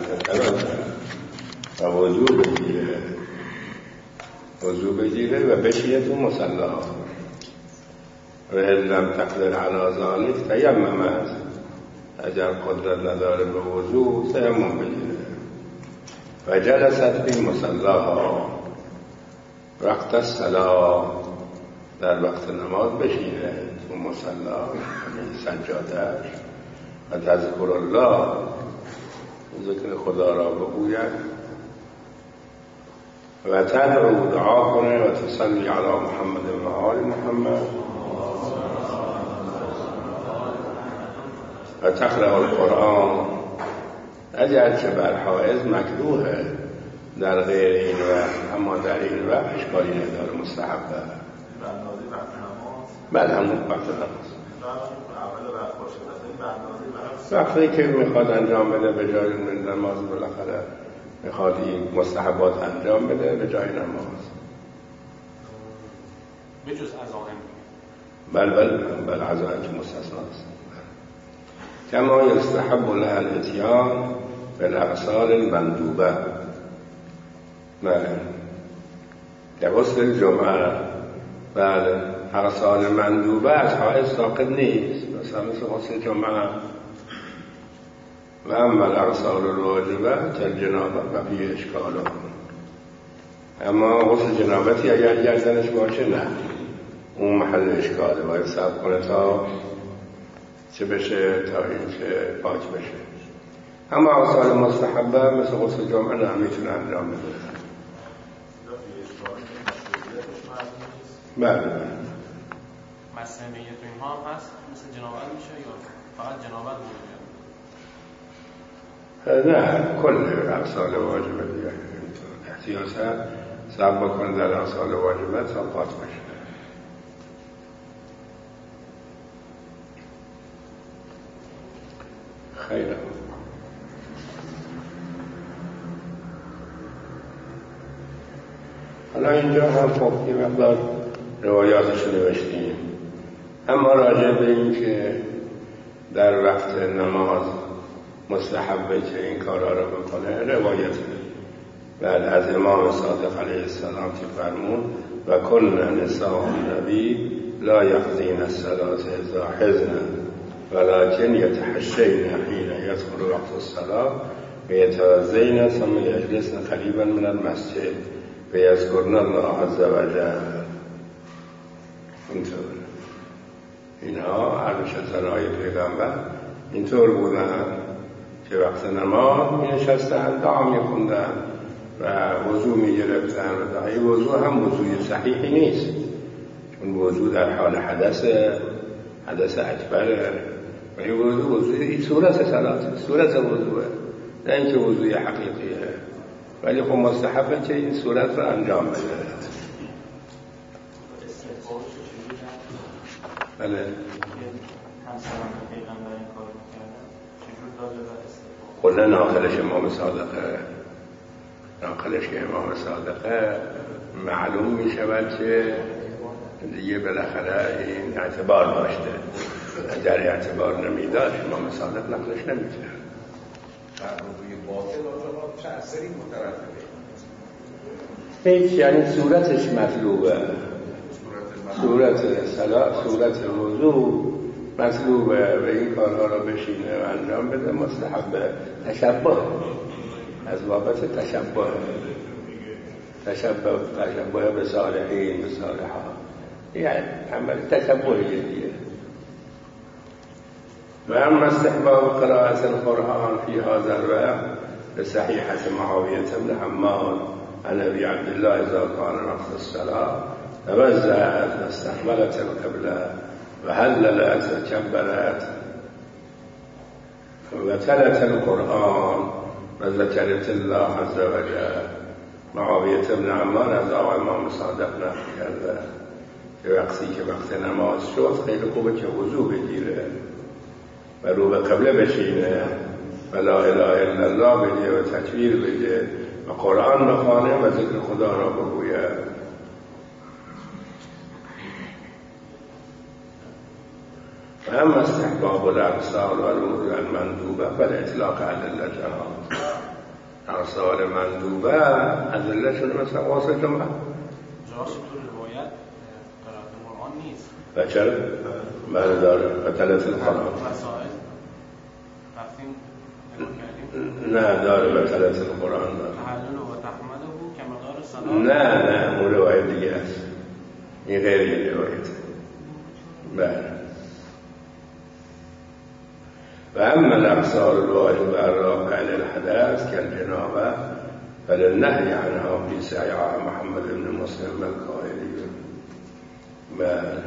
و وضو بگیره و بشینه تو مصلا. و لم تقدر علی ذلک تیمم است، اگر قدرت نداره به وضو تیمم بگیره. و جلست فی مصلاها وقت الصلاة، در وقت نماز بشینه تو مصلا سجاده‌اش و تذکر الله، ذکر خدا را بگوید و تدعو دعا کنه و تصلی علی محمد و آل محمد و تقرأ القرآن، اگرچه بر حائض مکروهه در غیر این وقت، اما در این وقت اشکالی نداره، مستحبه. بعد همون وقت نماز وقتی که میخواد انجام بده به جای نماز، بالاخره میخواد این مستحبات انجام بده به جای نماز، به جز عزائم. بل عزائم که مستثنا است. کما یستحب لها الاتیان بالاغسال المندوبه. بله، که غسل جمعه، بله، اغسال مندوبه از حائض ساقط نیست، مثل غسل جمعه. و اما الاغسال الواجبه کالجنابه و فیه اشکال. اما غسل جنابتی اگر گردنش باشه نه، اون محل اشکاله، باید صبر کنه تا چه بشه، تا این که پاک بشه. اما اغسال مستحبه مثل غسل جمعه نه، میتونه انجام بده. بله. مسئله تو اینها هم هست مثل جنابت میشه یا فقط جنابت موجوده؟ نه، کل اغسال واجبه دیگه احتیاطا صبر بکنه در اغسال واجبه تا پاک بشه. خیره. حالا اینجا هم خب یه مقدار روایاتش نوشتیم، اما راجع به این که در وقت نماز مستحبه که این کارها را بکنه روایت بعد از امام صادق علیه السلام که فرمود و کن نساء النبی لا یقضین الصلاة اذا حزن ولكن یتحشین حین یدخل وقت الصلاة و یتوضین ثم یجلسن قریبا من المسجد و یذکرن الله عز وجل. اینطور اینها هر زنهای پیغمبر اینطور بودن که وقت نماز می نشستن، دعا می خوندن و وضو می گرفتن و دعای وضو هم وضوی صحیحی نیست، چون وضو در حال حدث اکبره و این وضوی صورت صلاته، صورت وضوه، نه اینکه وضوی حقیقیه، ولی خب مستحبه که این صورت رو انجام بده. بله. کلا ناقلش امام صادقه، ناقلش که امام صادقه معلوم می شود که دیگه بالاخره این اعتبار داشته، اگر اعتبار نمی داشت امام صادق نقلش نمی کرد. روی باطل آجا چه اثری مترتبه؟ هیچ، یعنی صورتش مطلوبه، صورت صلاة، صورت وضو مطلوبه و این کارها را بشینه و انجام بده، مستحبه. تشبه از بابت تشبه به صالحین، به صالحات، یعنی عمل تشبه دیگه. و اما استحباب قراءة القرآن في هذا الوقت بصحيحة معاوية بن حماد عن أبي عبد الله إذا كان وقت الصلاة توزعت واستقبلت القبلة وهللت وكبرت وتلت القرآن وذكرت الله عز وجل. معاویه بن عمار از آقای امام صادق نقل کرده که وقتی که وقت نماز شد خیلی خوبه که وضو بگیره و رو به قبله بشینه و لا اله الا الله بگه و تکبیر بگه و قرآن بخوانه و ذکر خدا را بگویه. و هم استحباب الامثال و الامور المندوبه بل اطلاق عدل جهاد اقصال مندوبه ادلهشون مثلا واسه جمعه جاش تو روایت قرائت قرآن نیست و چرا؟ بله داره و تلت القرآن مسائل رفتیم نه داره و تلت القرآن داره تحلل و تحمده که مقدار صلاح نه اون روایت دیگه است این غیر این روایت بله و اما الاقصال الواجب الرافع للحدث كالجنابه فللنهي عنها في صحيح محمد بن مسلم القائلي بله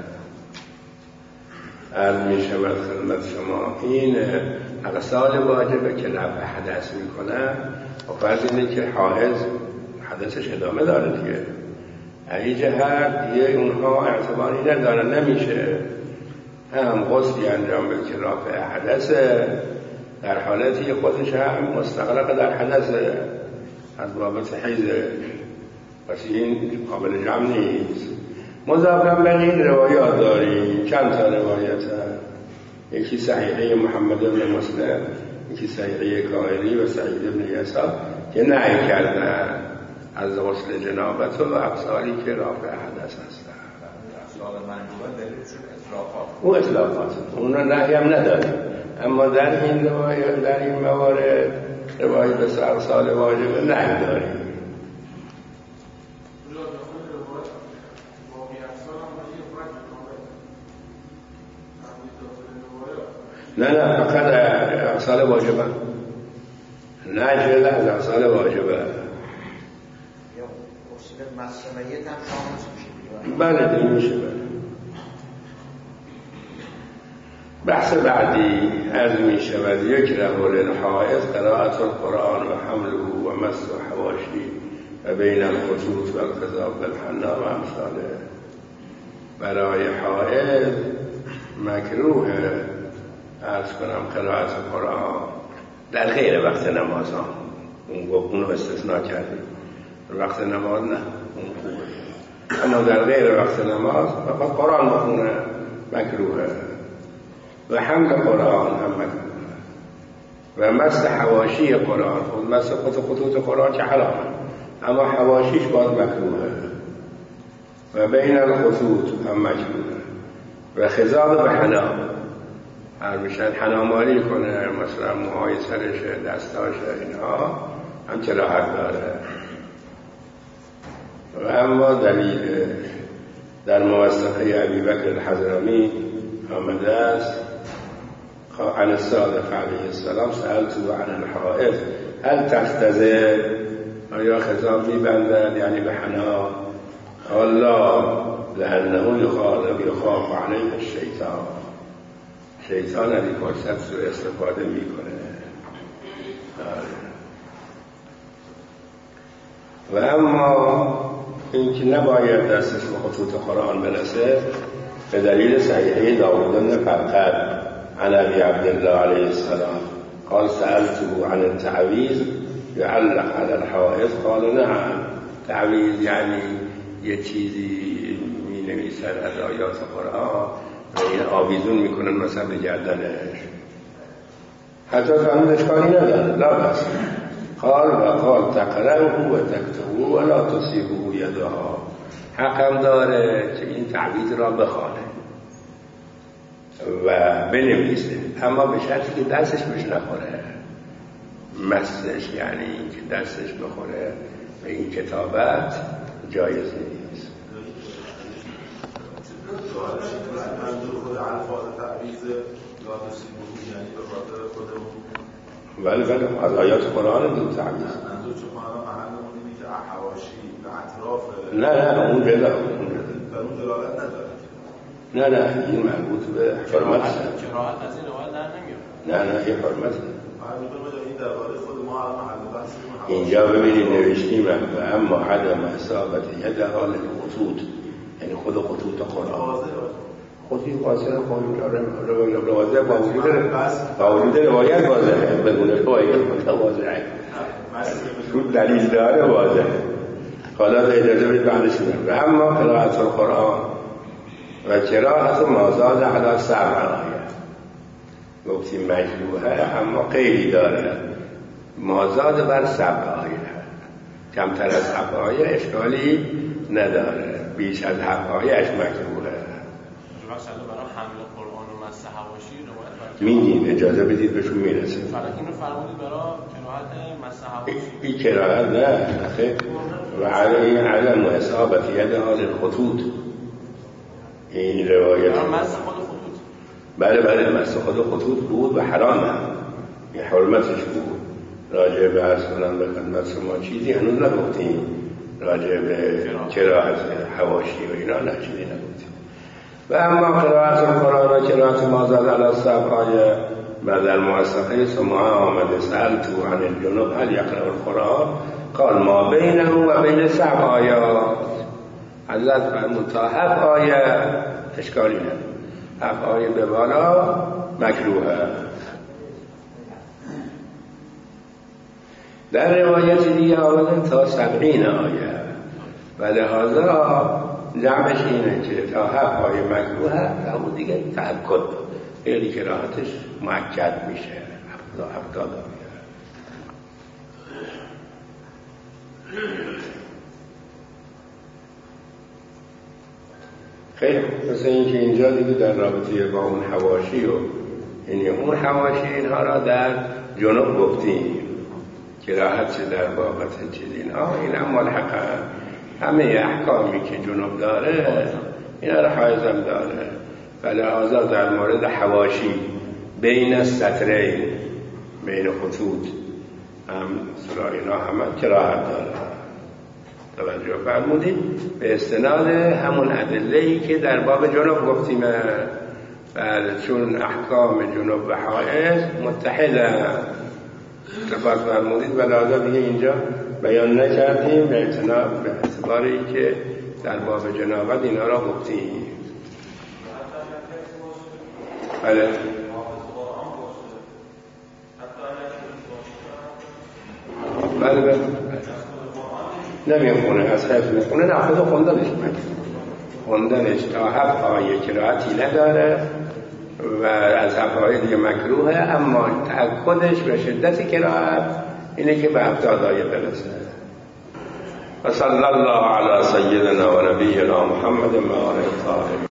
عرض می شود خدمت شما این اقصال واجبه که رفع حدث می کنن و فرض اینه که حائض حدثش ادامه داره دیگه این جهت دیگه اونها اعتباری نداره نمیشه هم غسلی انجام بده که رافع حدثه در حالتی خودش هم مستغرق در حدثه از بابت حیزه پس این قابل جمع نیست مضافاً به این روایات داریم چند تا روایت هست یکی صحیحه محمد بن مسلم یکی صحیحه کائلی و سعید بن یسار که نهی کردن از غسل جنابت و اقصالی که رافع حدث هستن اقصال منجوبه دلیلشون اطلاقات او اطلاقات اون رو نهی هم نداریم اما در این روایت در این موارد روایت به اقصال واجب نهی داریم نه فقط اقصال واجبه نه جلد از اقصال واجبه یا اصول مسئولیت هم شاملش میشه بله دیگه میشه بله بحث بعدی از می شود یک رهول الحائض قراءت القرآن و حمله و مس و حواشی و بین الخطوط و القضاء بالحنا و امثاله برای حائض مکروه عرض کنم قرائت قرآن در غیر وقت نماز اون رو استثناء کردیم وقت نماز نه اون خوبه اما در غیر وقت نماز فقط قرآن بخونه مکروه و حمل قرآن هم مکروه و مس حواشی قرآن خود مس خطوط قرآن که حرامه اما حواشیش باز مکروه و بین الخطوط هم مکروه و خضاب به حنا هر میشن حناماری کنه مثلا موهای سرش دستاش اینها هم کراهت داره و اما دلیل در موثقه ابی بکر الحضرمی آمده است عن الصادق علیه السلام سألت عن الحائض هل تختزل آیا خضاب میبندد یعنی به حنا قال لا لانه یخاف علیه الشیطان شیطان از این فرصت سوء استفاده میکنه و اما این که نباید دستش به خطوط قرآن برسه به دلیل صحیحه داوود بن فرقد عن ابی عبدالله علیه السلام قال سألته عن التعویذ يعلق على الحوائض قال نعم تعویذ یعنی یه چیزی می نویسن از آیات قرآن و این آویزون میکنن مثلا به گردنش حتی فهمدش کاری نداره لا بس قال و قال تقرأه و تكتبه ولا تصيبه يدها حقم داره که این تعویض را بخوانه و بنویسه اما به شرطی که دستش بهش نخوره مسش یعنی که دستش بخوره به این کتابت جایز نیست منظور خود الفاظ تعویض لا تصيبه یعنی به خاطر خودمون بله از آیات قرآن دو تعویض منظور چون محلمون اینه که حواشی به اطراف نه اون جدا در اون دلالت نداره نه این مربوط به حرمت کراهت از این روایت در نمیاد نه این حرمت این درباره خود ما محل بحث اینجا ببینید نوشتیم و اما عدم اصابت ید حال خطوط یعنی خود خطوط قرآن خودی واضحه واضحه با وجود روایت واضحه بدون روایت واضحه شد دلیل داره واضحه حالا اجازه بدید بعدش میگم و اما قرائت القرآن و قرائت مازاد علی سبع آیه گفتیم مجروحه اما قیدی داره مازاد بر 7 آیه، کمتر از 7 آیه اشکالی نداره، بیش از 7 آیهش مکروهه. برای حمل قرآن و مس حواشی روایت میدین اجازه بدید بهشون میرسه. فقط اینو فرمودید برای قرائت مس حواشی. این قرائت نه خیر و عدم اصابت ید حال خطوط، این روایت مس خود خطوط. بله مس خود خطوط بود و حرامه، این حرمتش بود. راجع به عرض کنم به خدمت شما چیزی هنوز نگفتیم، راجع به قرائت حواشی و اینا نه چیزی نگفتیم. و اما قرائت قرآن و قرائت ما زاد علی 7 آیه و در موثقه سماع آمده سألتو عن الجنوب هل یقرأ القرآن قال ما بینه و بین 7 آیات. حضرت فرمود تا 7 آیه اشکالی نه، 7 آیه به بالا مکروهه. در روایت دیگه آمده تا 70 آیه و لحاظا جمعش اینه که تا 7 آیه مکروهه، اما دیگه تأکد خیلی قرائتش مؤکد میشه 70 آیه. خیلی مثل این که اینجا دیگه در رابطه با اون حواشی و یعنی اون حواشی اینها را در جنوب گفتیم قرائت چه در بابت چیز این هم ملحقه، همه احکامی که جنوب داره اینا را حائزم داره. فلهذا در مورد حواشی بین السطرین، بین خطوط هم سرا اینا همه قرائت داره. توجه فرمودید به استناد همون ادله‌ای که در باب جنوب گفتیم. بعد چون احکام جنوب و حائز متحده اتفاق فرمودید و لازم دیگه اینجا بیان نکردیم به اعتباری که در باب جنابت اینا را گفتیم. بله بله نمیخونه، از حفظ میخونه، نه خود خوندنش تا 7 آیه قرائتی نداره و از 7 آیه دیگه مکروهه، اما تأکدش به شدت قرائت اینه که به 70 آیه برسه. و صلی الله علی سیدنا و نبینا محمد و آله الطاهرین.